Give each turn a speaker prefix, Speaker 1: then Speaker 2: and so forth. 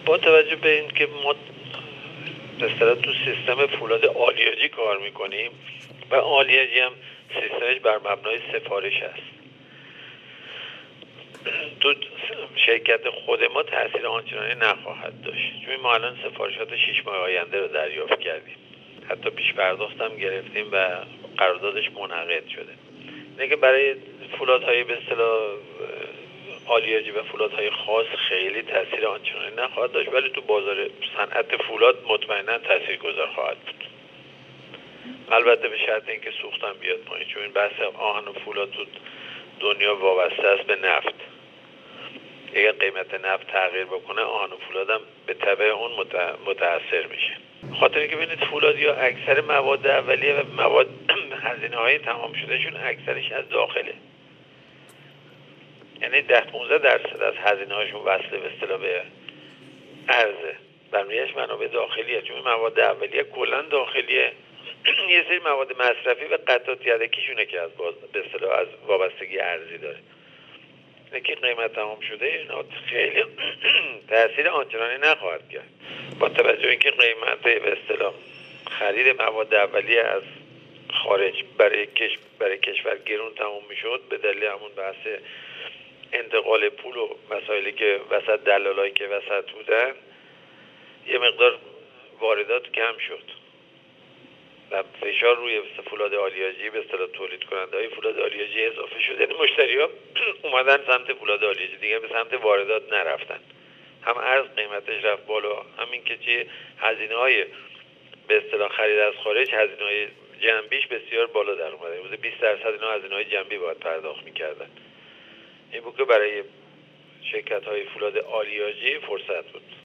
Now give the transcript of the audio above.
Speaker 1: با توجه به این که ما به اصطلاح تو سیستم فولاد آلیاژی کار میکنیم و آلیاژی هم سیستمش بر مبنای سفارش است، تو شرکت خود ما تاثیر آنچنانی نخواهد داشت، چون ما الان سفارشات 6 ماه آینده رو دریافت کردیم، حتی پیش پرداخت هم گرفتیم و قراردادش منعقد شده. اینه که برای فولادهای به اصطلاح آلیاژی و فولادهای خاص خیلی تاثیر آنچنانی نخواهد داشت، ولی تو بازار صنعت فولاد مطمئنا تاثیرگذار خواهد بود. البته به شرط اینکه سوختن بیاد پایین، چون این بحث آهن و فولاد تو دنیا وابسته است به نفت. اگر قیمت نفت تغییر بکنه آهن و فولاد هم به تبع اون متاثر میشه. خاطر اینکه ببینید فولادیا اکثر مواد اولیه و مواد هزینه‌های تمام شدهشون اکثرش از داخله، یعنی 10-15% از هزینه‌هاشون وصله به اصطلاح به ارزه، بقیه‌اش منابع داخلیه، چون مواد اولیه کلا داخلیه. یه سری مواد مصرفی و قطعات یدکیشونه که از به اصطلاح از وابستگی ارزی داره. اینکه قیمت تمام شده اینا خیلی تأثیر آنچنانی نخواهد کرد، با توجه اینکه قیمت به اصطلاح خرید مواد اولیه از خارج برای کشور گرون تمام میشد به دلیل همون بحث انتقال پول و مسائلی که وسط دلالایی که وسط بودن، یه مقدار واردات کم شد و فشار روی فولاد آلیاژی به اصطلاح تولید کننده های فولاد آلیاژی اضافه شد. یعنی مشتری‌ها اومدن سمت فولاد آلیاژی، دیگه به سمت واردات نرفتن. هم ارز قیمتش رفت بالا، همین که چی هزینه‌های به اصطلاح خرید از خارج هزینه‌های جنبیش بسیار بالا در اومده. حدود 20% اینا هزینه‌های جنبی باید پرداخت می‌کردن. این بود که برای شرکت‌های فولاد آلیاژی فرصت بود.